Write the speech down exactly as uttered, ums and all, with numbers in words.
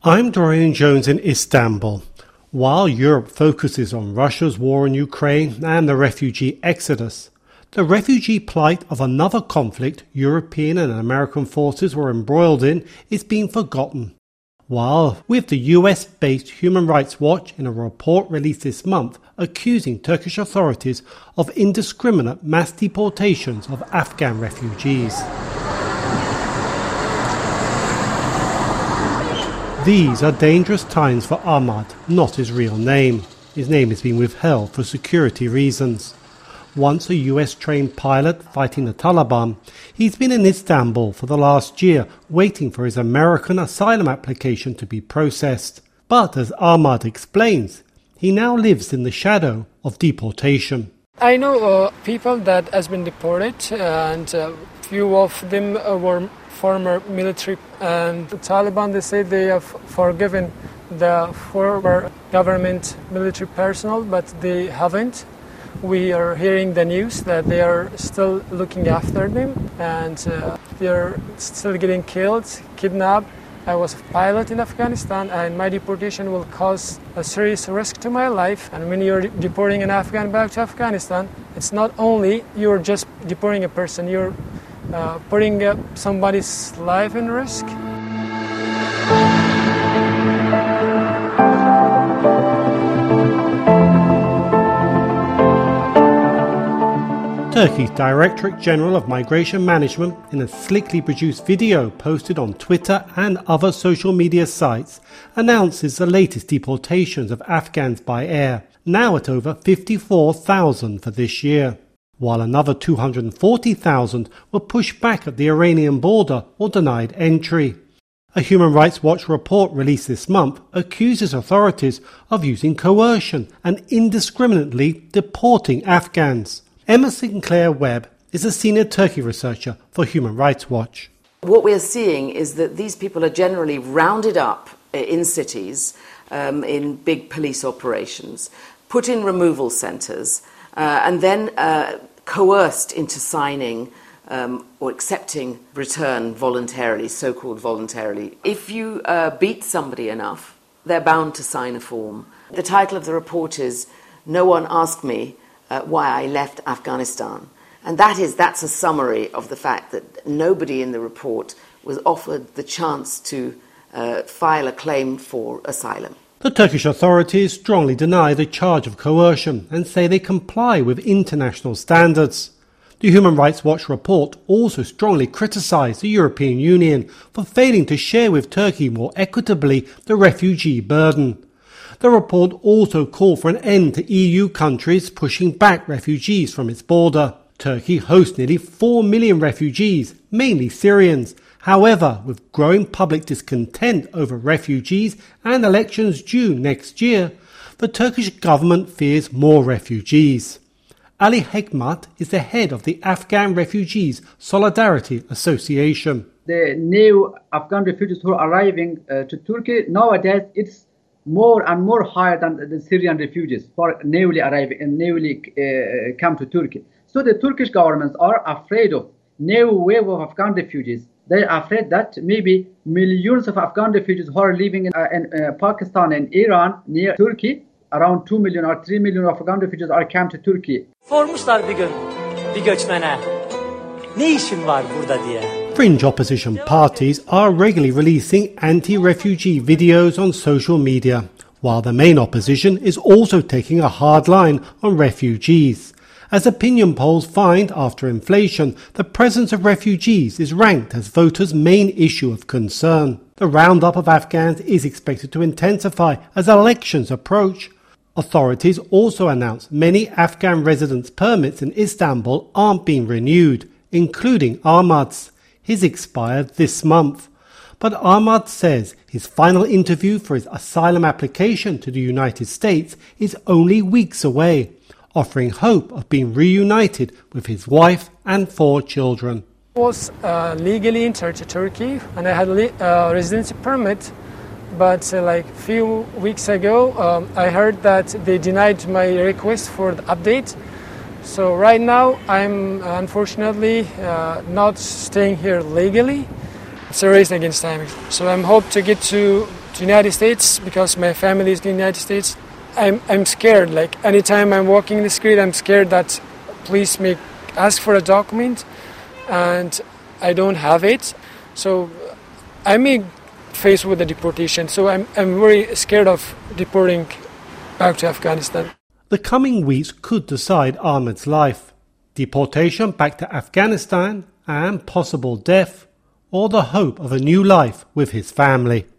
I'm Dorian Jones in Istanbul. While Europe focuses on Russia's war in Ukraine and the refugee exodus, the refugee plight of another conflict European and American forces were embroiled in is being forgotten. While with the U S-based Human Rights Watch in a report released this month accusing Turkish authorities of indiscriminate mass deportations of Afghan refugees. These are dangerous times for Ahmad, not his real name. His name is being withheld for security reasons. Once a U S-trained pilot fighting the Taliban, he's been in Istanbul for the last year waiting for his American asylum application to be processed. But as Ahmad explains, he now lives in the shadow of deportation. I know uh, people that has been deported, and uh, few of them uh, were former military, and the Taliban, they say they have forgiven the former government military personnel, but they haven't. We are hearing the news that they are still looking after them, and uh, they are still getting killed, kidnapped. I was a pilot in Afghanistan, and my deportation will cause a serious risk to my life. And when you're deporting an Afghan back to Afghanistan, it's not only you're just deporting a person, you're uh, putting uh, somebody's life in risk. Turkey's Directorate General of Migration Management, in a slickly produced video posted on Twitter and other social media sites, announces the latest deportations of Afghans by air, now at over fifty-four thousand for this year, while another two hundred forty thousand were pushed back at the Iranian border or denied entry. A Human Rights Watch report released this month accuses authorities of using coercion and indiscriminately deporting Afghans. Emma Sinclair Webb is a senior Turkey researcher for Human Rights Watch. What we're seeing is that these people are generally rounded up in cities, um, in big police operations, put in removal centres, uh, and then uh, coerced into signing um, or accepting return voluntarily, so-called voluntarily. If you uh, beat somebody enough, they're bound to sign a form. The title of the report is "No One Asked Me Uh, why I left Afghanistan." And that is, that's a summary of the fact that nobody in the report was offered the chance to uh, file a claim for asylum. The Turkish authorities strongly deny the charge of coercion and say they comply with international standards. The Human Rights Watch report also strongly criticised the European Union for failing to share with Turkey more equitably the refugee burden. The report also called for an end to E U countries pushing back refugees from its border. Turkey hosts nearly four million refugees, mainly Syrians. However, with growing public discontent over refugees and elections due next year, the Turkish government fears more refugees. Ali Hekmat is the head of the Afghan Refugees Solidarity Association. The new Afghan refugees who are arriving uh, to Turkey, nowadays it's more and more higher than the Syrian refugees for newly arriving and newly uh, come to Turkey. So the Turkish governments are afraid of new wave of Afghan refugees. They are afraid that maybe millions of Afghan refugees who are living in, uh, in uh, Pakistan and Iran near Turkey, around two million or three million Afghan refugees are come to Turkey. Sormuşlar bir gün bir göçmene, ne işin var burada diye. Fringe opposition parties are regularly releasing anti-refugee videos on social media, while the main opposition is also taking a hard line on refugees. As opinion polls find, after inflation, the presence of refugees is ranked as voters' main issue of concern. The roundup of Afghans is expected to intensify as elections approach. Authorities also announced many Afghan residence permits in Istanbul aren't being renewed, including Ahmad's. His expired this month. But Ahmad says his final interview for his asylum application to the United States is only weeks away, offering hope of being reunited with his wife and four children. I was uh, legally entered to Turkey, and I had a uh, residency permit, but uh, like a few weeks ago um, I heard that they denied my request for the update. So right now I'm unfortunately uh, not staying here legally. It's a race against time. So I'm hope to get to to the United States because my family is in the United States. I'm I'm scared. Like anytime I'm walking in the street, I'm scared that police may ask for a document, and I don't have it. So I may face with the deportation. So I'm I'm very scared of deporting back to Afghanistan. The coming weeks could decide Ahmed's life. Deportation back to Afghanistan and possible death, or the hope of a new life with his family.